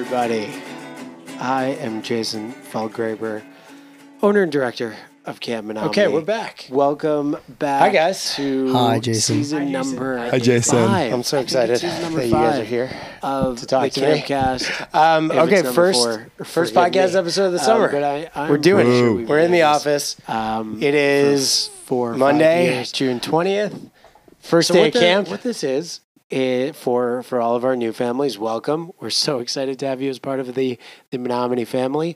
everybody. I am Jason Feldgraber, owner and director of Camp Menominee. Okay, we're back. Welcome back. Hi, guys. To Hi, Jason. Season number Hi, Jason. 5. I'm so excited that you guys are here of to talk the to me. Campcast. Okay, first first podcast episode of the summer. But I'm We're doing pretty it. sure we've We're in the done this, office. It is for 4 or 5 Monday, years. June 20th. First So day what of camp. What this is for all of our new families, welcome. We're so excited to have you as part of the Menominee family.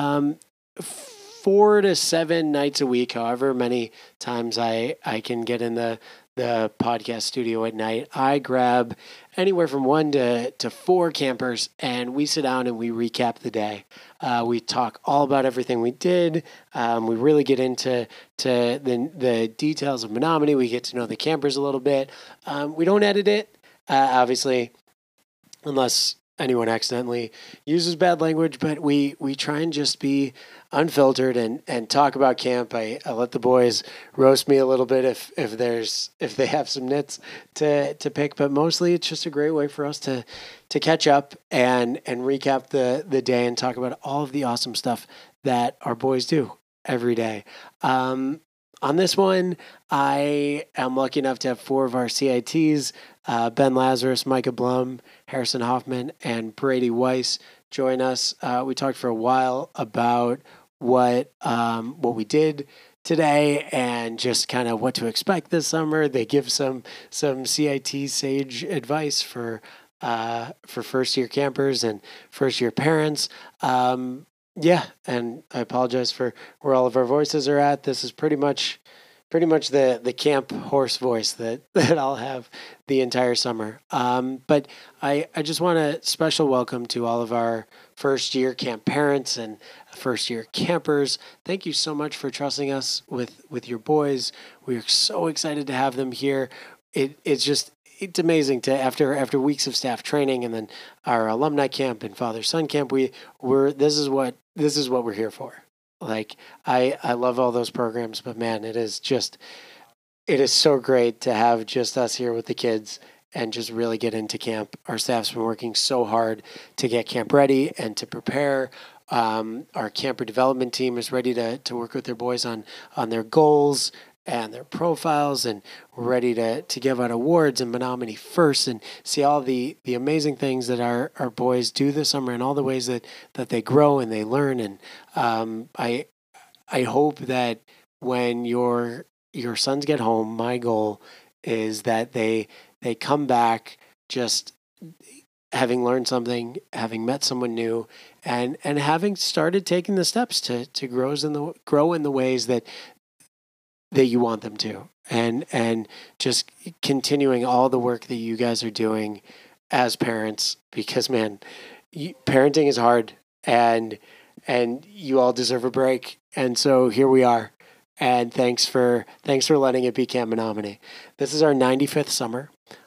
4 to 7 nights a week, however many times I can get in the podcast studio at night, I grab anywhere from 1 to 4 campers, and we sit down and we recap the day. We talk all about everything we did. We really get into the details of Menominee. We get to know the campers a little bit. We don't edit it, obviously, unless anyone accidentally uses bad language, but we try and just be unfiltered and talk about camp. I let the boys roast me a little bit if they have some nits to pick, but mostly it's just a great way for us to catch up and recap the day and talk about all of the awesome stuff that our boys do every day. On this one, I am lucky enough to have 4 of our CITs, Ben Lazarus, Micah Blum, Harrison Hoffman, and Brady Weiss join us. We talked for a while about what we did today and just kind of what to expect this summer. They give some CIT sage advice for first year campers and first year parents. Yeah, and I apologize for where all of our voices are at. This is pretty much the camp horse voice that I'll have the entire summer. But I just want a special welcome to all of our first year camp parents and first year campers. Thank you so much for trusting us with your boys. We are so excited to have them here. It's amazing to after weeks of staff training and then our alumni camp and father-son camp. This is what we're here for. Like I love all those programs, but man, it is so great to have just us here with the kids and just really get into camp. Our staff's been working so hard to get camp ready and to prepare. Our camper development team is ready to work with their boys on their goals and their profiles, and we're ready to give out awards and Menominee First and see all the amazing things that our boys do this summer and all the ways that they grow and they learn. And I hope that when your sons get home, my goal is that they come back just having learned something, having met someone new, and having started taking the steps to grow in the ways that you want them to, and just continuing all the work that you guys are doing as parents, because man, parenting is hard and you all deserve a break. And so here we are. And thanks for letting it be Camp Menominee. This is our 95th summer.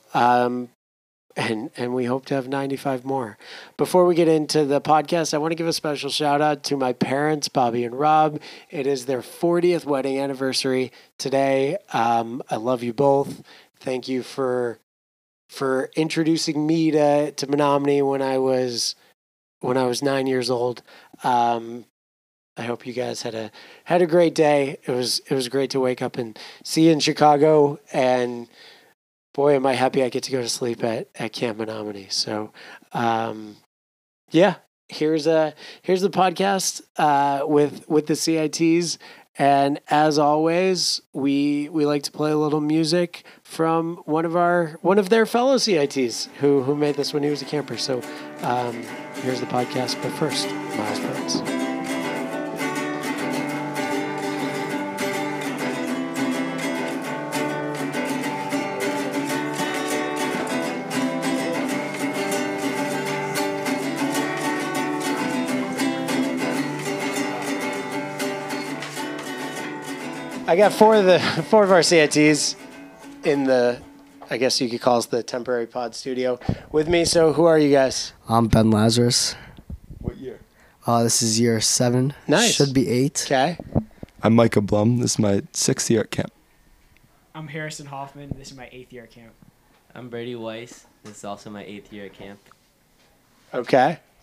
And we hope to have 95 more. Before we get into the podcast, I want to give a special shout out to my parents, Bobby and Rob. It is their 40th wedding anniversary today. I love you both. Thank you for introducing me to Menominee when I was 9 years old. I hope you guys had a great day. It was great to wake up and see you in Chicago, and boy, am I happy I get to go to sleep at Camp Menominee. So, yeah, here's the podcast with the CITs, and as always, we like to play a little music from one of their fellow CITs who made this when he was a camper. So, here's the podcast, but first, Miles Burns. I got four of our CITs in the, I guess you could call us the temporary pod studio with me. So who are you guys? I'm Ben Lazarus. What year? This is year 7. Nice. Should be 8. Okay. I'm Micah Blum. This is my 6th year at camp. I'm Harrison Hoffman. This is my 8th year at camp. I'm Brady Weiss. This is also my 8th year at camp. Okay.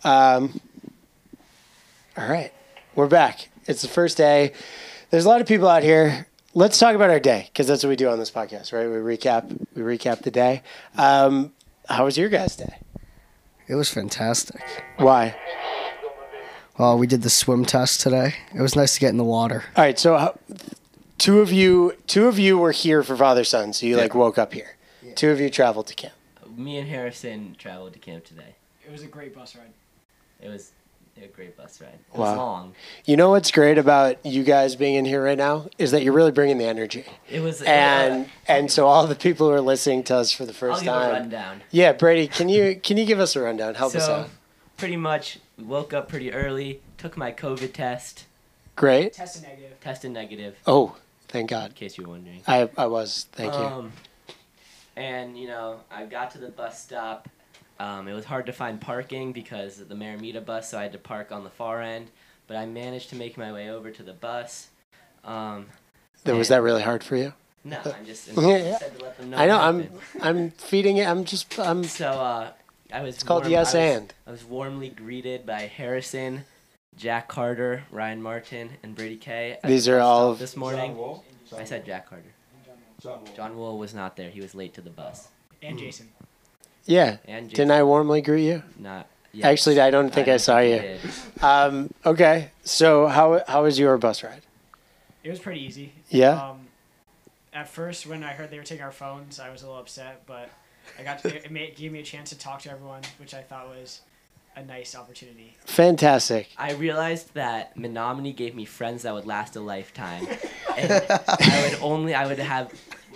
All right, we're back. It's the first day. There's a lot of people out here. Let's talk about our day because that's what we do on this podcast, right? We recap the day. How was your guys' day? It was fantastic. Why? Well, we did the swim test today. It was nice to get in the water. All right, so two of you were here for Father-Son, so you woke up here. Yeah. Two of you traveled to camp. Me and Harrison traveled to camp today. It was a great bus ride. It was a great bus ride. It was long. You know what's great about you guys being in here right now is that you're really bringing the energy. It was, and so all the people who are listening to us for the first time. I'll give a rundown. Yeah, Brady, can you give us a rundown? Help us out. Pretty much, we woke up pretty early, took my COVID test. Great. Tested negative. Oh, thank God. In case you were wondering. I was. Thank you. And I got to the bus stop. It was hard to find parking because of the Maramita bus, so I had to park on the far end. But I managed to make my way over to the bus. Was that really hard for you? No, I'm just said to let them know. I know. I'm feeding it. So I was. It's called yes and. I was warmly greeted by Harrison, Jack Carter, Ryan Martin, and Brady Kay. These are all of this morning. I said Jack Carter. John Wool was not there. He was late to the bus. And Jason. Yeah. And Jason. Didn't I warmly greet you? Not yet. Actually, I don't think I saw you. Okay. So how was your bus ride? It was pretty easy. Yeah. At first, when I heard they were taking our phones, I was a little upset, but it gave me a chance to talk to everyone, which I thought was a nice opportunity. Fantastic. I realized that Menominee gave me friends that would last a lifetime, and I would have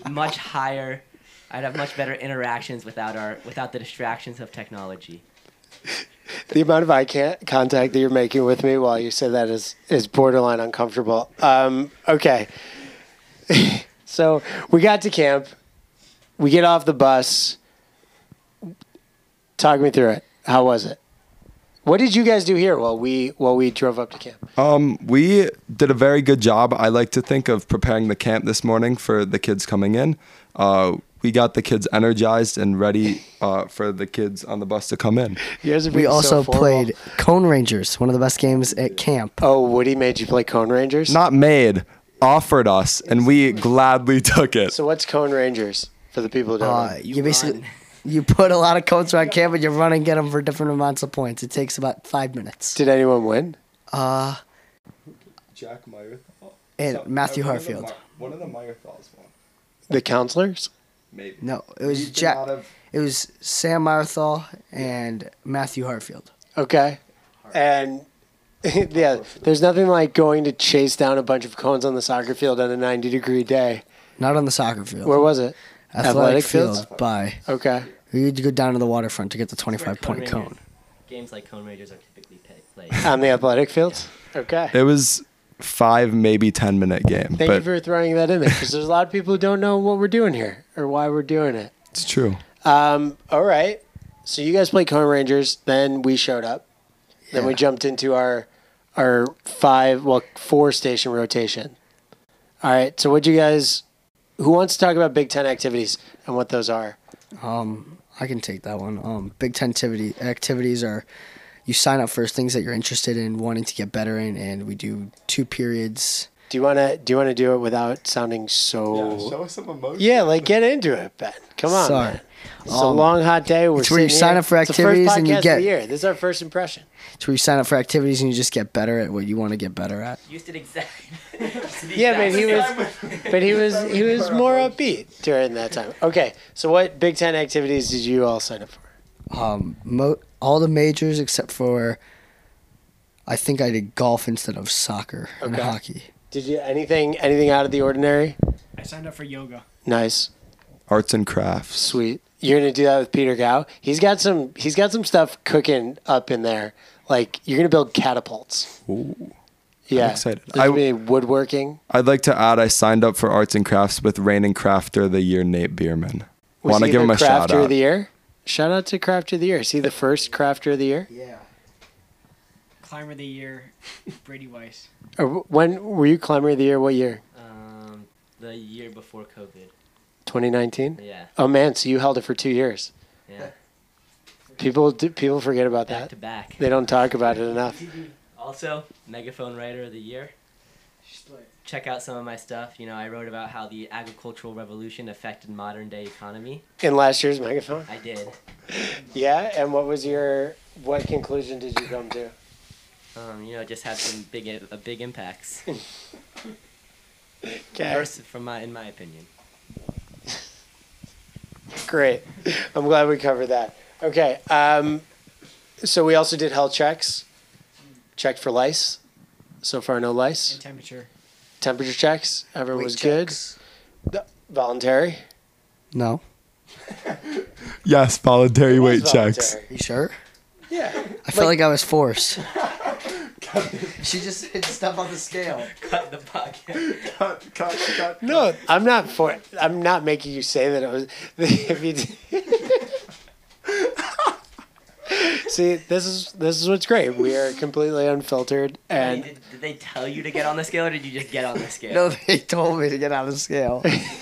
much better interactions without the distractions of technology. The amount of eye contact that you're making with me while you say that is borderline uncomfortable. Okay. So we got to camp. We get off the bus. Talk me through it. How was it? What did you guys do here while we drove up to camp? We did a very good job. I like to think of preparing the camp this morning for the kids coming in. We got the kids energized and ready for the kids on the bus to come in. We also played Cone Rangers, one of the best games at camp. Oh, Woody made you play Cone Rangers? Not made, offered us, and we gladly took it. So what's Cone Rangers for the people who don't know? You put a lot of cones around camp and you run and get them for different amounts of points. It takes about 5 minutes. Did anyone win? Jack Meyerthal? And Matthew Harfield. One of the Meyerthals won. The counselors? Maybe. No, it was Jack. It was Sam Meyerthal and Matthew Harfield. Okay. And yeah, there's nothing like going to chase down a bunch of cones on the soccer field on a 90-degree day. Not on the soccer field. Where was it? Athletic field by. Okay. We need to go down to the waterfront to get the 25-point cone. Games like Cone Rangers are typically played. On the athletic fields? Okay. It was 5, maybe 10-minute game. Thank you for throwing that in there because there's a lot of people who don't know what we're doing here or why we're doing it. It's true. All right. So you guys played Cone Rangers. Then we showed up. Then we jumped into our 4-station rotation. All right. So who wants to talk about Big Ten activities and what those are? I can take that one. Big Ten activities are you sign up for things that you're interested in, wanting to get better in, and we do 2 periods. Do you wanna do it without sounding so? Yeah, show us some emotion. Yeah, get into it, Ben. Come on, Sorry. man. It's a long, hot day. It's where you sign up for activities and you get. Of the year. This is our first impression. It's where you sign up for activities and you just get better at what you want to get better at. You did exactly. Yeah, but he was more upbeat during that time. Okay, so what Big Ten activities did you all sign up for? All the majors except for, I think I did golf instead of soccer and hockey. Did you anything out of the ordinary? I signed up for yoga. Nice. Arts and crafts. Sweet. You're gonna do that with Peter Gow. He's got some stuff cooking up in there. Like you're gonna build catapults. Ooh. Yeah. I'm excited. There's gonna be woodworking. I'd like to add I signed up for arts and crafts with reigning crafter of the year Nate Bierman. Want to give him a shout Crafter out. of the year? Shout out to Crafter of the Year. Is he the first Crafter of the Year? Yeah. Climber of the Year, Brady Weiss. Or when were you Climber of the Year? What year? The year before COVID. 2019? Yeah. Oh man, so you held it for 2 years. Yeah. People forget about back that. to back. They don't talk about it enough. Also, Megaphone Writer of the Year. Check out some of my stuff. You know, I wrote about how the agricultural revolution affected modern day economy. In last year's Megaphone? I did. Yeah, and what conclusion did you come to? You know, it just had some big impacts. Okay. In my opinion. Great. I'm glad we covered that. Okay. So we also did health checks. Checked for lice. So far, no lice. And temperature. Temperature checks. Everyone Weight was checks. good. Voluntary. No. Yes, voluntary It weight was checks. voluntary. You sure? Yeah. I felt like I was forced. She just hit step on the scale. Cut the podcast. Cut. No, I'm not making you say that it was. If you see, this is what's great. We are completely unfiltered, and Did they tell you to get on the scale, or did you just get on the scale? No, they told me to get on the scale.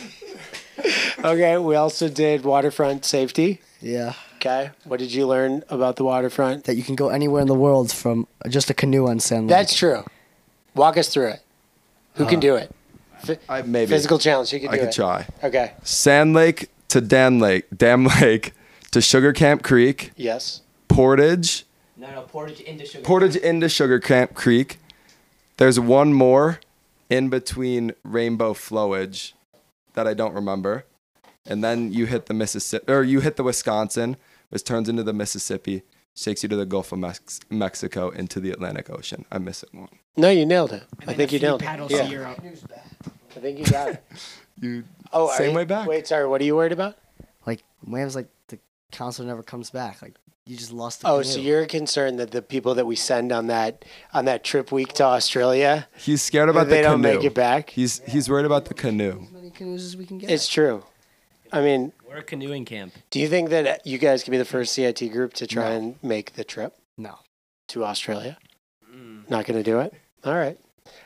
okay. We also did waterfront safety. Yeah. Okay, what did you learn about the waterfront? That you can go anywhere in the world from just a canoe on Sand Lake. That's true. Walk us through it. Who can do it? Maybe. Physical challenge. Who can do I it? could try. Okay. Sand Lake to Dam Lake to Sugar Camp Creek, Yes. No, Portage into Sugar Camp Creek. There's one more in between Rainbow Flowage that I don't remember. And then you hit the Mississippi, or you hit the Wisconsin, which turns into the Mississippi, takes you to the Gulf of Mexico into the Atlantic Ocean. I'm missing one. No, you nailed it. And I then think a you few nailed paddles it. to Yeah. Europe. I think you got it. You Oh, Same way back. Wait, sorry. What are you worried about? Like, Wham's like, the counselor never comes back. Like, you just lost the Oh, canoe. so you're concerned that the people that we send on that trip week to Australia, He's scared about they the don't canoe. make it back? He's worried about the canoe. As many canoes as we can get. It's true. I mean, We're a canoeing camp. do you think that you guys can be the first CIT group to try No. and make the trip No. to Australia? Mm. Not going to do it? All right.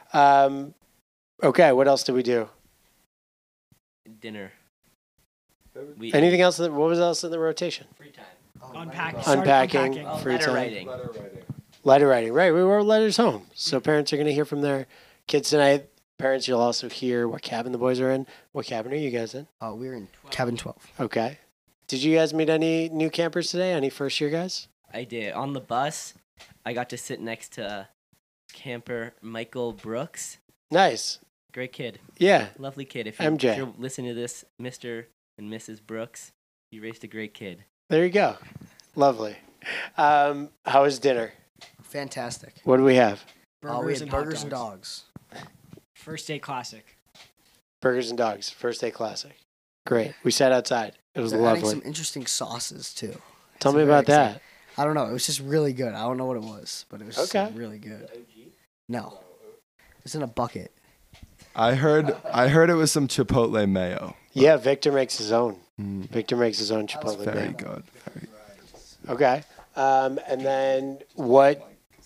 Okay, what else did we do? Dinner. We Anything else? What was else in the rotation? free time. Unpacking. Unpacking. Unpacking. Oh, Free letter time. writing. Letter writing. Right, we wrote letters home. So parents are going to hear from their kids tonight. Parents, you'll also hear what cabin the boys are in. What cabin are you guys in? We're in cabin 12. Okay. Did you guys meet any new campers today? Any first year guys? I did. On the bus, I got to sit next to camper Michael Brooks. Nice. Great kid. Yeah. Lovely kid. If MJ. you're listening to this, Mr. and Mrs. Brooks, you raised a great kid. There you go. Lovely. How was dinner? Fantastic. What do we have? we Burgers had and hot burgers and dogs. dogs. First day classic. Burgers and dogs. First day classic. Great. We sat outside. It was They're adding lovely. some interesting sauces, too. Tell It's me very about exciting. that. I don't know. It was just really good. I don't know what it was, but it was just Okay. really good. No. It's in a bucket. I heard it was some Chipotle mayo. Yeah, Victor makes his own. Mm, Victor makes his own Chipotle. very mayo. good. Okay. And then what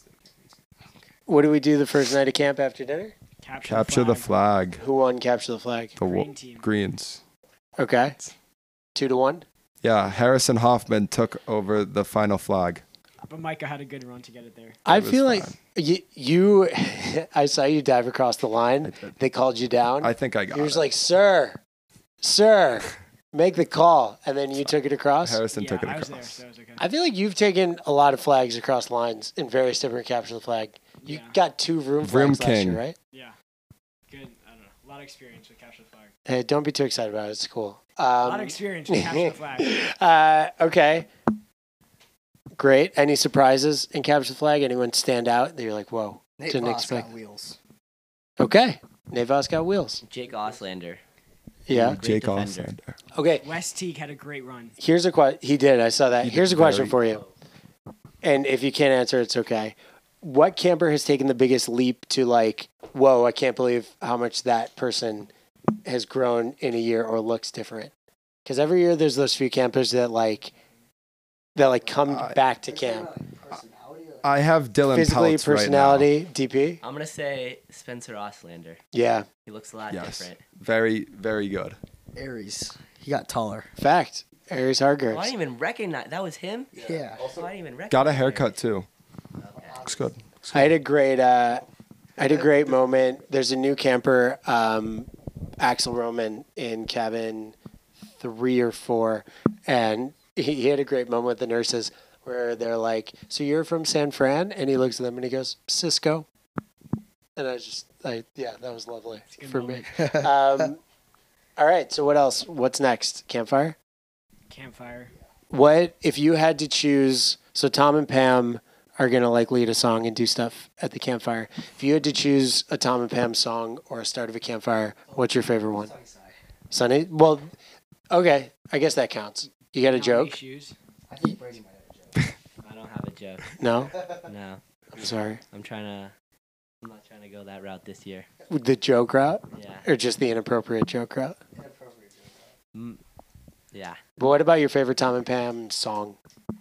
do we do the first night of camp after dinner? Capture the flag. Who won Capture the Flag? The Green team. Greens. Okay. 2-1. Yeah, Harrison Hoffman took over the final flag. But Micah had a good run to get it there. I was feel like fine. you I saw you dive across the I line. did. They called you down. I think I got You're it. just like, sir, make the call. And then you took it across. Harrison Yeah, took it I across. was there, so it was okay. I feel like you've taken a lot of flags across lines in various different Capture the Flag. You Yeah. got 2 room Vroom flags last King. year, right? Yeah. Good. I don't know. A lot of experience with Capture the Flag. Hey, don't be too excited about it. It's cool. A lot of experience with Capture the Flag. Okay. Great. Any surprises in Capture the Flag? Anyone stand out that you're like, whoa, Nate didn't Voss expect? got wheels. Okay. Nate Voss got wheels. Jake Oslander. Yeah. Great Jake defender. Oslander. Okay. Wes Teague had a great run. Here's a question. He did. I saw that. He Here's a did question very for you. And if you can't answer, it's okay. What camper has taken the biggest leap to like, whoa, I can't believe how much that person has grown in a year or looks different? Because every year there's those few campers that come back to camp. I have Dylan Physically, Peltz personality, DP. I'm gonna say Spencer Oslander. Yeah. He looks a lot right now. Yes, different. very, very good. Aries. He got taller. Fact. Aries Oh, I Hargreaves. didn't even recognize that was him. Yeah. Oh, I didn't even recognize. Got a him. haircut too. Okay. Looks good. I had a great moment. There's a new camper, Axel Roman, in cabin 3 or 4, and he had a great moment with the nurses where they're like, "So you're from San Fran?" And he looks at them and he goes, "Cisco." And that was lovely It's a good for moment. me. All right, so what else? What's next? Campfire? Campfire. What if you had to choose? So Tom and Pam are gonna like lead a song and do stuff at the campfire. If you had to choose a Tom and Pam song or a start of a campfire, what's your favorite one? Sunny. Well, okay, I guess that counts. You got a Not many joke? Shoes. I think Brady might have a joke. I don't have a joke. No, No, I'm sorry. I'm not trying to go that route this year. The joke route, Yeah. or just the inappropriate joke route? Mm, yeah. But what about your favorite Tom and Pam song?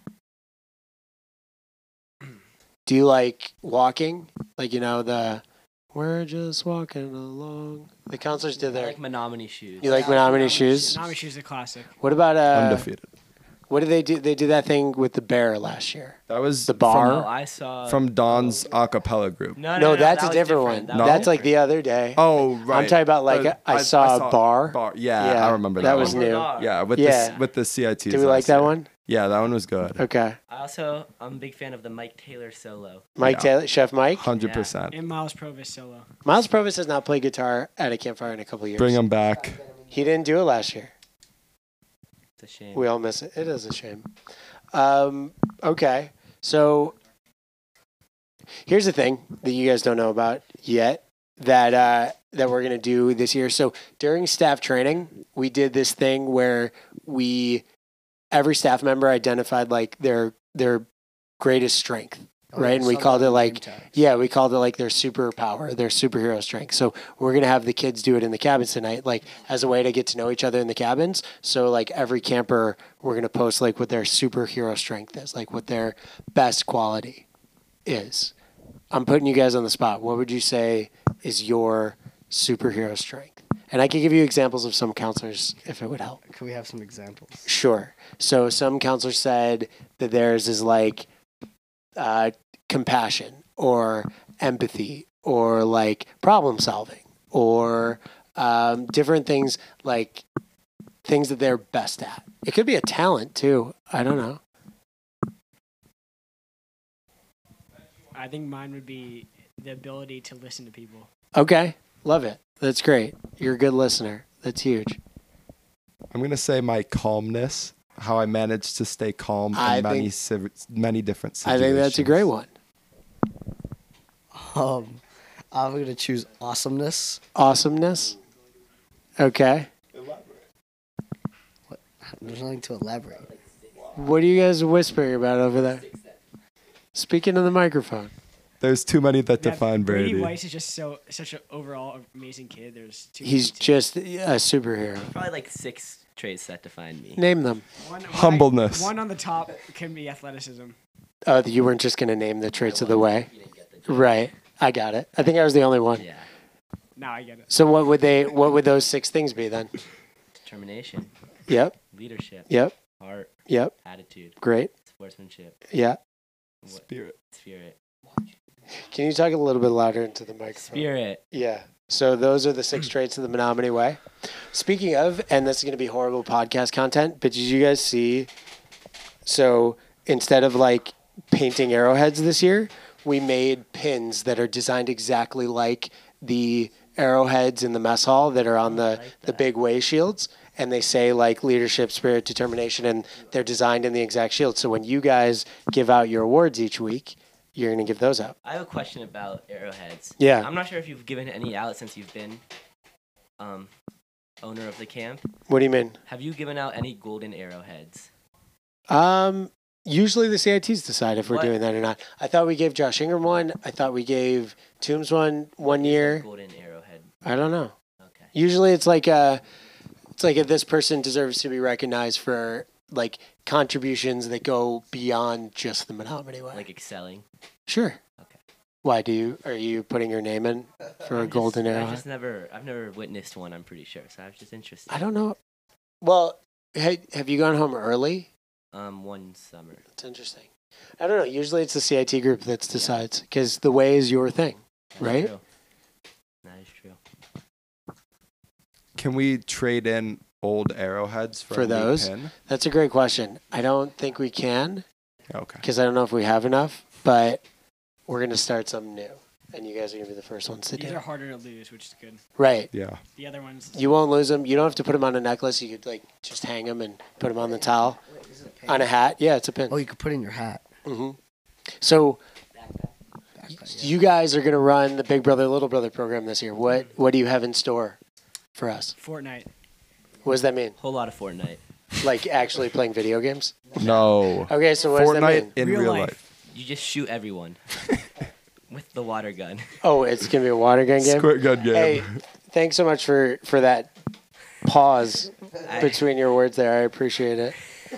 Do you like walking? Like the "We're just walking along." The counselors did I their. like Menominee Shoes. You like Menominee Shoes? Nami Shoes is a classic. What about Undefeated. what did they do? They did that thing with the bear last year. That was The bar? Oh, I saw. from Don's acapella group. No, that's that a was different one. That was That's like different. the other day. Oh, right. I'm talking about like I saw a bar. Yeah, Yeah, I remember that that. was one. new. Yeah, with Yeah. the CITs. Do we like last that year. one? Yeah, that one was good. Okay. I'm a big fan of the Mike Taylor solo. Mike Yeah. Taylor, Chef Mike. 100%. And Miles Provis solo. Miles Provis has not played guitar at a campfire in a couple years. Bring him back. He didn't do it last year. It's a shame. We all miss it. It is a shame. Okay. So here's the thing that you guys don't know about yet that we're gonna do this year. So during staff training, we did this thing where every staff member identified like their greatest strength. Right, and we called it like we called it like their superpower, their superhero strength. So we're gonna have the kids do it in the cabins tonight, like as a way to get to know each other in the cabins. So like every camper, we're gonna post like what their superhero strength is, like what their best quality is. I'm putting you guys on the spot. What would you say is your superhero strength? And I can give you examples of some counselors if it would help. Could we have some examples? Sure. So some counselors said that theirs is like compassion or empathy or like problem solving or different things, like things that they're best at. It could be a talent too. I don't know. I think mine would be the ability to listen to people. Okay. Love it. That's great. You're a good listener. That's huge. I'm gonna say my calmness. How I managed to stay calm I in many think- many different I situations. think that's a great one. I'm gonna choose awesomeness. Awesomeness. Okay. There's nothing to elaborate. What are you guys whispering about over there? Speaking in the microphone. There's too many that Yeah, define Brady. Weiss is just such an overall amazing kid. There's too He's many to- just a superhero. Probably like 6 traits that define me. Name them. Humbleness. One on the top can be athleticism. Oh, you weren't just going to name the traits of the way? You didn't get the joke. Right. I got it. I think I was the only one. Yeah. Now I get it. So what would those 6 things be then? Determination, Yep. leadership, Yep. heart, Yep. attitude, Great. sportsmanship, Yeah. Spirit. spirit. Can you talk a little bit louder into the microphone? Spirit. Yeah. So those are the 6 traits of the Menominee Way. Speaking of, and this is going to be horrible podcast content, but did you guys see? So instead of like painting arrowheads this year, we made pins that are designed exactly like the arrowheads in the mess hall that are on the big way shields. And they say like leadership, spirit, determination, and they're designed in the exact shield. So when you guys give out your awards each week, you're going to give those out. I have a question about arrowheads. Yeah. I'm not sure if you've given any out since you've been owner of the camp. What do you mean? Have you given out any golden arrowheads? Usually the CITs decide if we're What? doing that or not. I thought we gave Josh Ingram one. I thought we gave Toombs one What is a year. golden arrowhead. I don't know. Okay. Usually it's like if this person deserves to be recognized for like contributions that go beyond just the Menominee Way. Like excelling. Sure. Okay. Why are you putting your name in for a golden I've arrowhead? just never witnessed one. I'm pretty sure, so I was just interested. I don't know. Well, Hey, have you gone home early? One summer. That's interesting. I don't know. Usually it's the CIT group that decides because the way is your thing, right? True. That is true. Can we trade in old arrowheads for a new those? pin? That's a great question. I don't think we can Okay. because I don't know if we have enough, but we're going to start something new. And you guys are going to be the first ones to do These it. are harder to lose, which is good. Right. Yeah. The other ones. You won't lose them. You don't have to put them on a necklace. You could just hang them and put them on the towel. On a hat. Yeah, it's a pin. Oh, you could put it in your hat. Mm-hmm. So you guys are going to run the Big Brother, Little Brother program this year. What do you have in store for us? Fortnite. What does that mean? Whole lot of Fortnite. Like actually playing video games? No. Okay, so what does that Fortnite mean? in Real real life. life. You just shoot everyone with the water gun. Oh, it's going to be a water gun game? Squirt gun game. Hey, thanks so much for that pause between your words there. I appreciate it.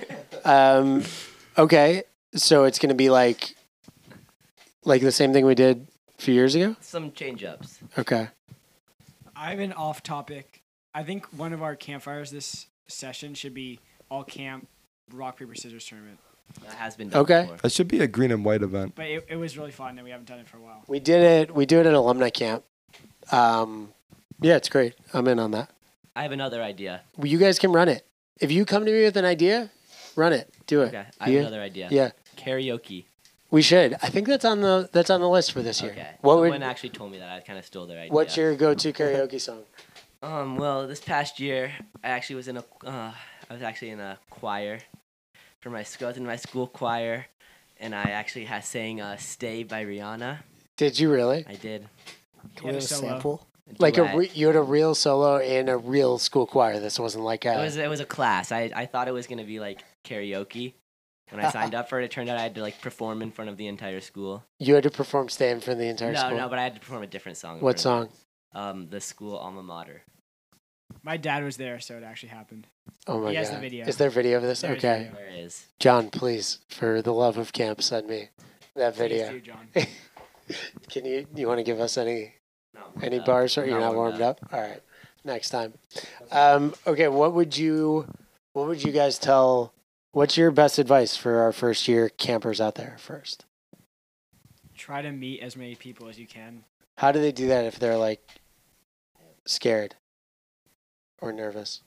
Okay, so it's going to be like the same thing we did a few years ago? Some change-ups. Okay. I have an off topic. I think one of our campfires this session should be all camp rock, paper, scissors tournament. That has been done Okay. before. That should be a green and white event. But it was really fun, and we haven't done it for a while. We did it. We do it at alumni camp. Yeah, it's great. I'm in on that. I have another idea. Well, you guys can run it. If you come to me with an idea, run it. Do it. Okay, I have Yeah. another idea. Yeah, Karaoke. we should. I think that's on the list for this year. Okay. What Someone would? actually told me that. I kind of stole their idea. What's your go-to karaoke song? Well, this past year, I actually was in a choir for my school. I was in my school choir, and I actually sang "Stay" by Rihanna. Did you really? I did. You Can we had have a solo. sample? Like duet. you had a real solo in a real school choir. This wasn't like a. It was a class. I thought it was gonna be like karaoke. When I signed up for it, it turned out I had to perform in front of the entire school. You had to perform "Stand" for the entire No, school. no, but I had to perform a different song. in What front song? of the school alma mater. My dad was there, so it actually happened. Oh my He god! has the video. Is there video of this? There is Okay, video. There it is. John, please, for the love of camp, send me that Please video. do, John. Can you want to give us any Not bars? Or you're not warmed up? All right, next time. Okay, what would you guys tell? What's your best advice for our first year campers out there first? Try to meet as many people as you can. How do they do that if they're scared or nervous?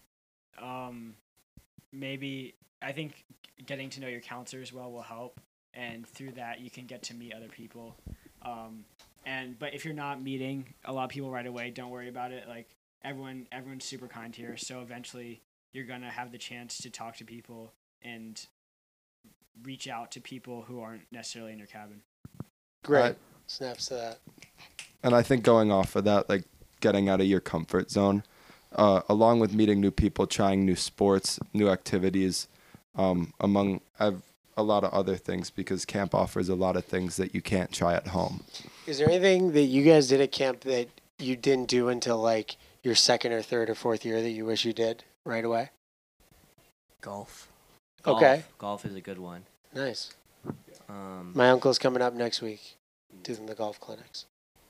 Maybe I think getting to know your counselors well will help, and through that you can get to meet other people. But if you're not meeting a lot of people right away, don't worry about it. Like everyone's super kind here, so eventually you're gonna have the chance to talk to people and reach out to people who aren't necessarily in your cabin. Great. Right. Snaps to that. And I think going off of that, getting out of your comfort zone, along with meeting new people, trying new sports, new activities, among a lot of other things, because camp offers a lot of things that you can't try at home. Is there anything that you guys did at camp that you didn't do until your second or third or fourth year that you wish you did right away? Golf. Okay. Golf is a good one. Nice. Um, My uncle's coming up next week doing the golf clinics.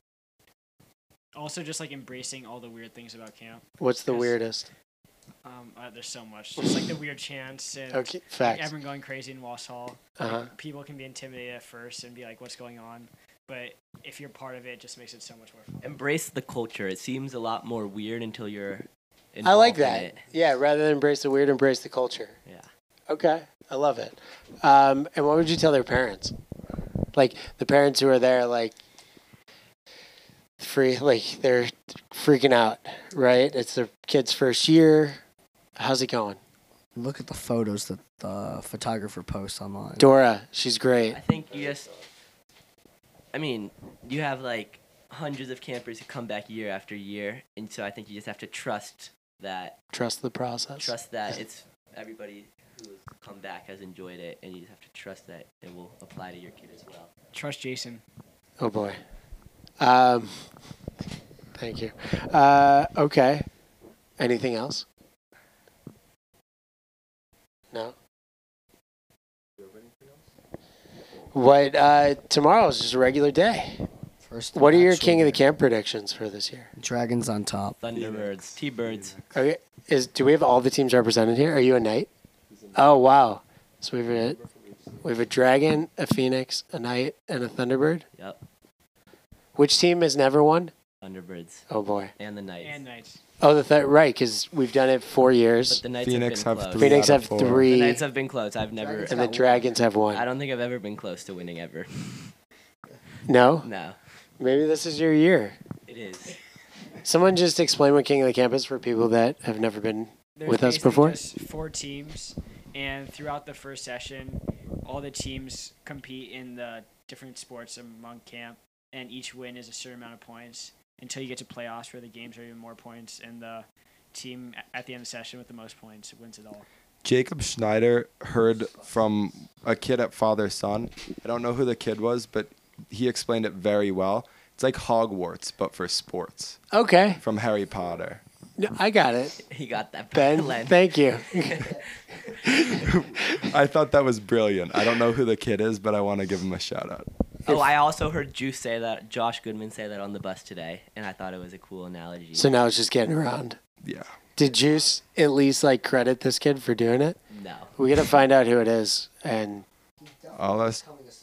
Also, just embracing all the weird things about camp. What's the Yes. weirdest? There's so much. Just the weird chants and Okay, facts. everyone going crazy in Walsall. Uh-huh. People can be intimidated at first and be like, "What's going on?" But if you're part of it, it just makes it so much more fun. embrace the culture. It seems a lot more weird until you're I like involved in that. it. Yeah, rather than embrace the weird, embrace the culture. Yeah. Okay, I love it. And what would you tell their parents? The parents who are there, they're freaking out, right? It's their kid's first year. How's it going? Look at the photos that the photographer posts online. Dora, she's great. I think you have hundreds of campers who come back year after year, and so I think you just have to trust that Trust the process. it's everybody who has come back has enjoyed it, and you just have to trust that it will apply to your kid as well. Trust Jason. Oh boy. Thank you. Okay. Anything else? No. What? Tomorrow is just a regular day. First What are your actual King of the day. Camp predictions for this year? Dragons on top. Thunderbirds, T-birds. Okay. Do we have all the teams represented here? Are you a Knight? Oh wow! So we have a Dragon, a Phoenix, a Knight, and a Thunderbird. Yep. Which team has never won? Thunderbirds. Oh boy. And the Knights. And Knights. Oh, right, because we've done it 4 years. But the Knights Phoenix have have been close. three. Phoenix out have of four. 3, The Knights have been close. I've never. and the Dragons have 1. I don't think I've ever been close to winning ever. No? No, Maybe this is your year. it is. Someone just explain what King of the Campus for people that have never been There's with us basically before. just 4 teams, and throughout the first session, all the teams compete in the different sports among camp, and each win is a certain amount of points until you get to playoffs where the games are even more points, and the team at the end of the session with the most points wins it all. Jacob Schneider heard from a kid at Father Son. I don't know who the kid was, but he explained it very well. It's like Hogwarts, but for sports, Okay. from Harry Potter. No, I got it. He got that. Ben, Len. thank you. I thought that was brilliant. I don't know who the kid is, but I want to give him a shout out. Oh, I also heard Josh Goodman say that on the bus today, and I thought it was a cool analogy. So now it's just getting around. Yeah. Did Juice at least credit this kid for doing it? No. We got to find out who it is. And I'll ask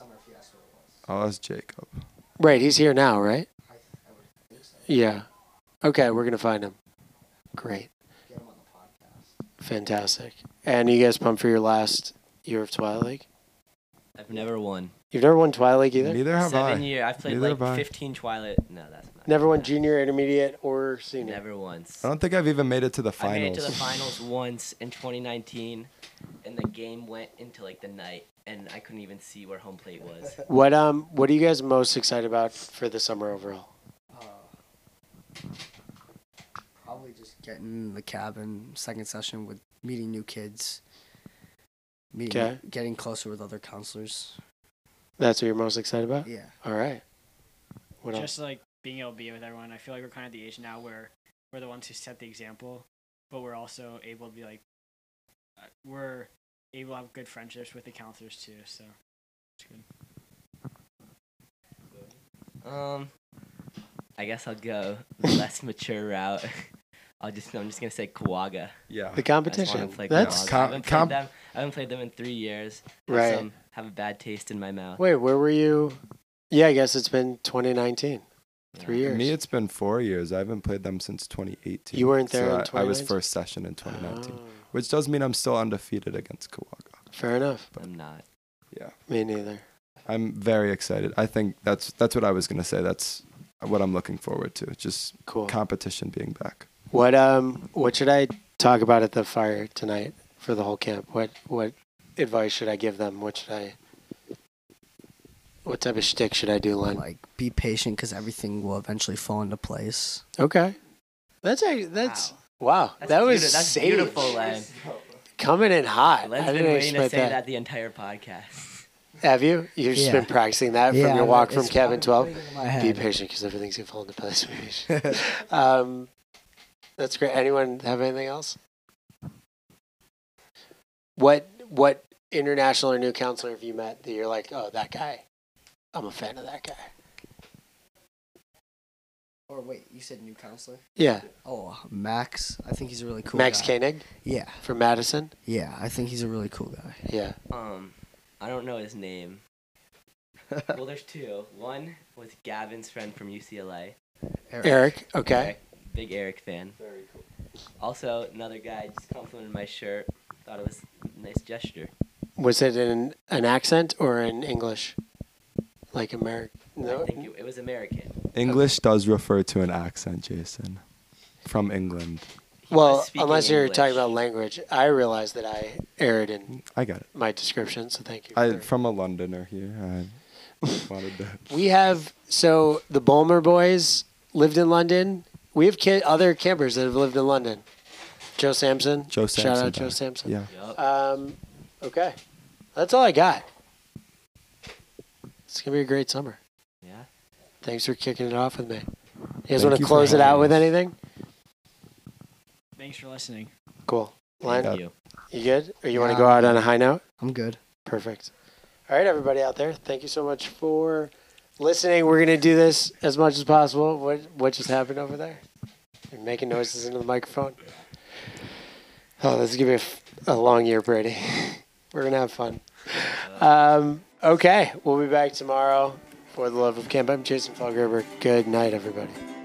Jacob. right, he's here now, right? Yeah. Okay, we're gonna find him. Great. Fantastic. And you guys pumped for your last year of Twilight League? I've never won. You've never won Twilight League either? Neither have I. 7 year. I've played Neither have I. 15 Twilight. No, that's not. Never won junior, intermediate, or senior? Never once. I don't think I've even made it to the I made it finals. to the finals once in 2019, and the game went into the night, and I couldn't even see where home plate was. What are you guys most excited about for the summer overall? Probably just getting in the cabin, second session with meeting new kids, Okay. getting closer with other counselors. That's what you're most excited about? Yeah. All right. What else? Just being able to be with everyone. I feel like we're kind of at the age now where we're the ones who set the example, but we're also able to be we're able to have good friendships with the counselors too. So it's good. I guess I'll go the less mature route. I'm just gonna say Kawaga. Yeah. The I just competition. wanna play That's Kawaga. I haven't played them in 3 years. right. Have a bad taste in my mouth. Wait, where were you? Yeah, I guess it's been 2019. 3 years. Me, it's been 4 years. I haven't played them since 2018. You weren't there in I was 2019? first session in 2019, Oh, which does mean I'm still undefeated against Kawaga. fair enough. I'm not. Yeah. Me neither. I'm very excited. I think that's what I was gonna say. That's what I'm looking forward to. Just Cool. competition being back. What should I talk about at the fire tonight for the whole camp? What advice should I give them? What type of shtick should I do, Len? Be patient because everything will eventually fall into place. Okay. Wow. That was that's sage. beautiful, Len. Coming in hot. Len's I been didn't waiting to expect say that. that the entire podcast. Have you? You've just Yeah. been practicing that from Yeah, your walk it's from cabin 12? in my Be head. patient because everything's going to fall into place. That's great. Anyone have anything else? What international or new counselor have you met that you're like, oh, that guy? I'm a fan of that guy. Or wait, you said new counselor? Yeah. Oh, Max. I think he's a really cool Max guy. Koenig Yeah, from Madison. yeah. I think he's a really cool guy. Yeah. I don't know his name. Well, there's 2. One was Gavin's friend from UCLA. Eric. Okay. Eric, big Eric fan. Very cool. Also, another guy just complimented my shirt. Thought it was a nice gesture. Was it in an accent or in English? Like American? No. I think it was American. English does refer to an accent, Jason, from England. He was Well, speaking unless you're English. talking about language, I realize that I erred in I got it. my description, so thank you. From a Londoner here. I wanted to. We have the Bulmer boys lived in London. We have other campers that have lived in London. Joe Sampson. Joe Shout Sampson. out Joe Sampson. Yeah. Yup. Okay, that's all I got. It's gonna be a great summer. Yeah. Thanks for kicking it off with me. You guys Thank want to you for close it out having with us. anything? Thanks for listening. Cool. Len, Thank you. you good? Or you want to Yeah, go out I'm on a high note? I'm good. Perfect. All right, everybody out there, thank you so much for listening. We're gonna do this as much as possible. What just happened over there? You're making noises into the microphone. Oh, this is going to be a long year, Brady. We're going to have fun. Okay, we'll be back tomorrow for the love of camp. I'm Jason Felgerber. Good night, everybody.